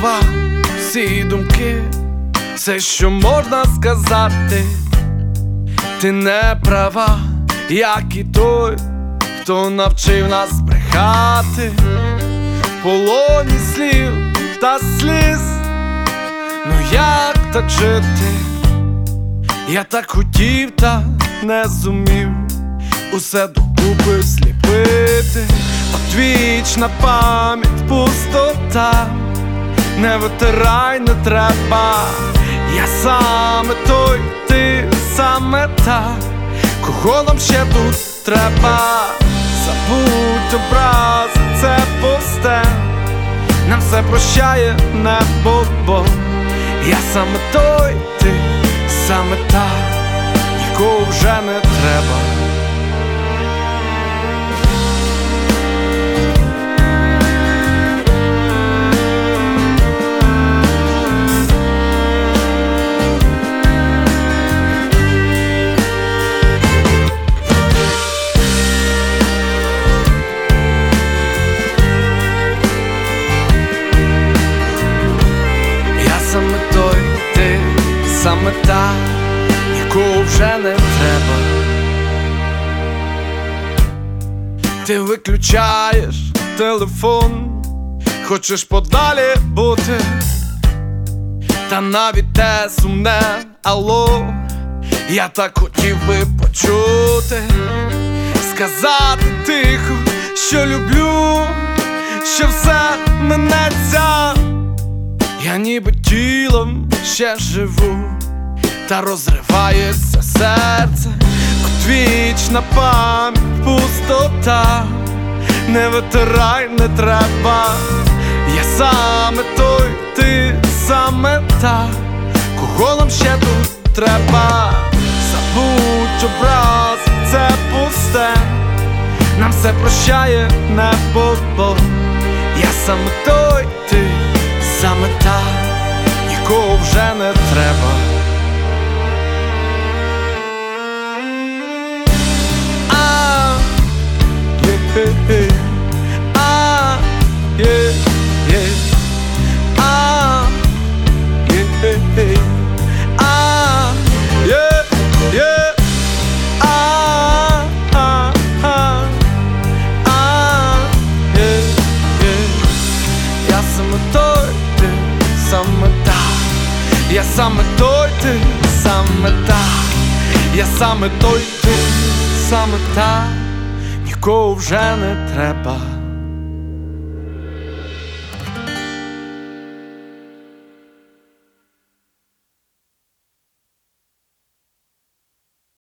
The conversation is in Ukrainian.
слова, всі думки, все, що можна сказати. Ти не права, як і той, хто навчив нас брехати. В полоні слів та сліз, ну як так жити? Я так хотів, та не зумів усе докупи сліпити. Одвічна пам'ять, пустота, не витирай, не треба. Я саме той, ти саме та, кого нам ще тут треба. Забудь образи, це пусте, нам все прощає небо, бо я саме той, ти саме та, нікого вже не треба. Саме той, ти саме та, нікого вже не треба. Ти виключаєш телефон, хочеш подалі бути, та навіть те сумне алло я так хотів би почути. Сказати тихо, що люблю, що все минеться. Я ніби тілом ще живу, та розривається серце. Одвічна пам'ять, пустота, не витирай, не треба. Я саме той, ти саме та, кого нам ще тут треба. Забудь образ, це пусте, нам все прощає небо, бо я саме той, ти саме та, нікого вже не треба. Я саме той, ти саме та, я саме той, ти саме та, нікого вже не треба.